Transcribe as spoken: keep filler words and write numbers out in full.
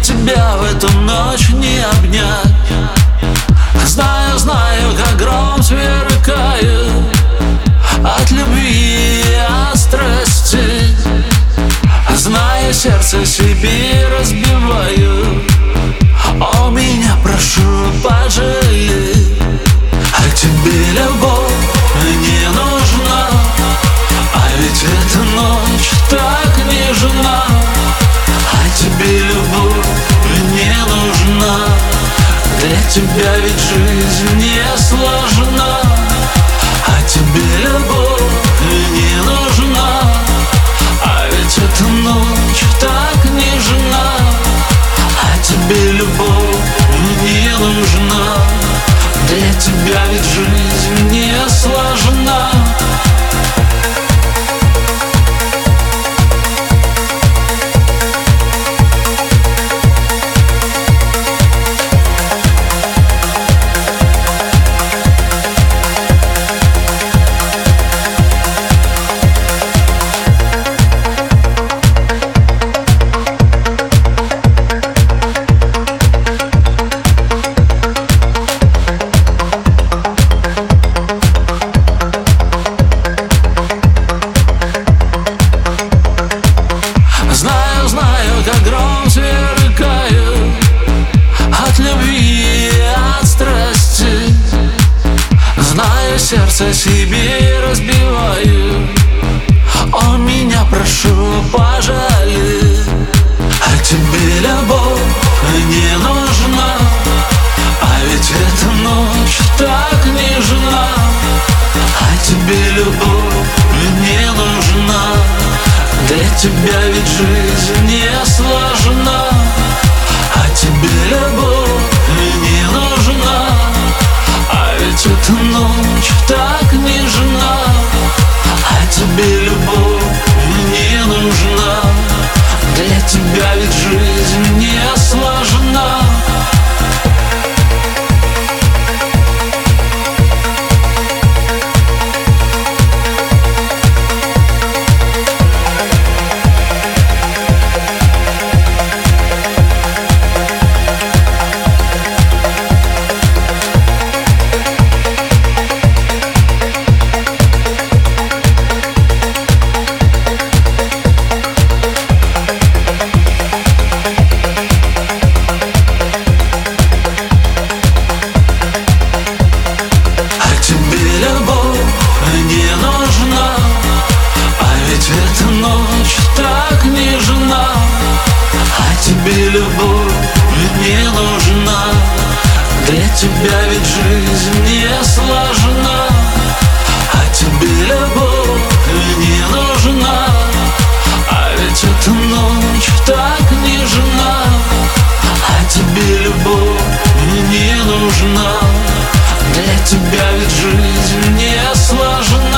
тебя в эту ночь не обнять. Знаю, знаю, как гром сверкаю от любви и от страсти. Знаю, сердце себе разбиваю. О, меня прошу, пожалей. А тебе любовь не нужна, а ведь эта ночь так нежна. А тебе любовь не нужна, для тебя ведь жизнь не сложна. А тебе любовь не нужна, а ведь эта ночь так нежна. А тебе любовь не нужна, для тебя ведь жизнь не сложна. Как гром сверкаю от любви и от страсти. Знаю, сердце себе разбиваю. О, меня прошу, пожалей. А тебе любовь не нужна, а ведь эта ночь так нежна. А тебе любовь не нужна, для тебя ведь жизнь не сложна. А тебе любовь не нужна, а ведь эта ночь так нежна. А тебе любовь не нужна, для тебя ведь жизнь не сложна. Тебе любовь не нужна, для тебя ведь жизнь не сложна. А тебе любовь не нужна, а ведь эта ночь так нежна. А тебе любовь не нужна, для тебя ведь жизнь не сложна.